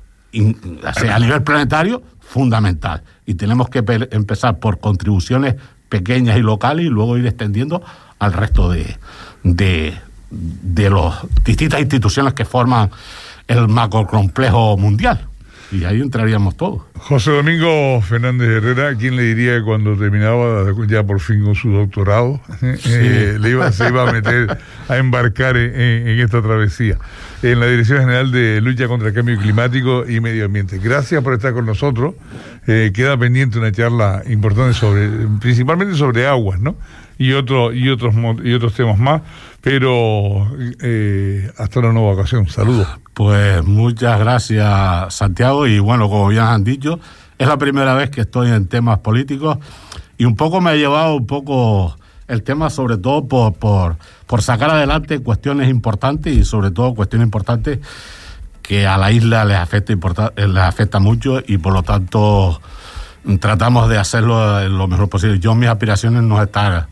o sea, a nivel planetario, fundamental. Y tenemos que pe- empezar por contribuciones pequeñas y locales y luego ir extendiendo al resto de, de, de las distintas instituciones que forman el macrocomplejo mundial. Y ahí entraríamos todos. José Domingo Fernández Herrera, ¿quién le diría que cuando terminaba ya por fin con su doctorado, sí. eh, le iba, se iba a meter a embarcar en, en, en esta travesía? En la Dirección General de Lucha contra el Cambio Climático y Medio Ambiente. Gracias por estar con nosotros. Eh, queda pendiente una charla importante sobre, principalmente sobre aguas, ¿no? Y otro, y otros y otros temas más, pero eh, hasta una nueva ocasión. Saludos. Pues muchas gracias, Santiago, y bueno, como bien han dicho, es la primera vez que estoy en temas políticos y un poco me ha llevado un poco el tema, sobre todo por, por, por sacar adelante cuestiones importantes y sobre todo cuestiones importantes que a la isla les afecta, importa, les afecta mucho y por lo tanto tratamos de hacerlo lo mejor posible. Yo, mis aspiraciones no es estar,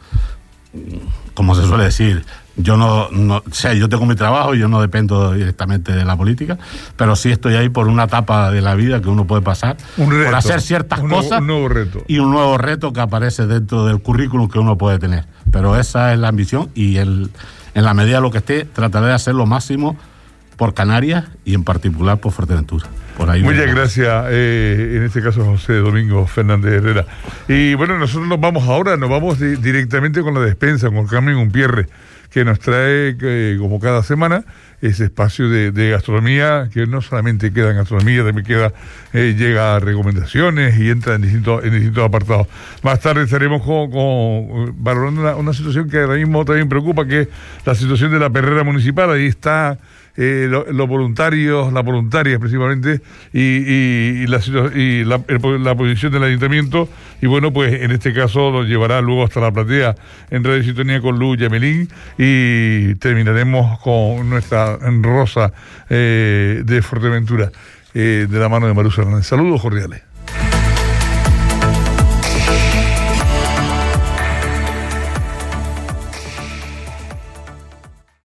como se suele decir, yo no, no, o sea, yo tengo mi trabajo y yo no dependo directamente de la política, pero sí estoy ahí por una etapa de la vida que uno puede pasar, un reto, por hacer ciertas un nuevo, cosas un nuevo reto. y un nuevo reto que aparece dentro del currículum que uno puede tener. Pero esa es la ambición y el, en la medida de lo que esté, trataré de hacer lo máximo por Canarias y en particular por Fuerteventura. Por ahí Muchas gracias, eh, en este caso José Domingo Fernández Herrera. Y bueno, nosotros nos vamos ahora, nos vamos di- directamente con la despensa, con Carmen Unpierre, que nos trae, eh, como cada semana, ese espacio de, de gastronomía, que no solamente queda en gastronomía, también queda, eh, llega a recomendaciones y entra en distintos, en distintos apartados. Más tarde estaremos con, con, valorando una, una situación que ahora mismo también preocupa, que es la situación de la perrera municipal. Ahí está eh, lo, los voluntarios, las voluntarias principalmente, y, y, y, la, y la, el, la posición del ayuntamiento, y bueno, pues en este caso nos llevará luego hasta la platea en Radio Sintonía con Luz Yamelín, y terminaremos con nuestra rosa eh, de Fuerteventura, eh, de la mano de Marusa Hernández. Saludos cordiales.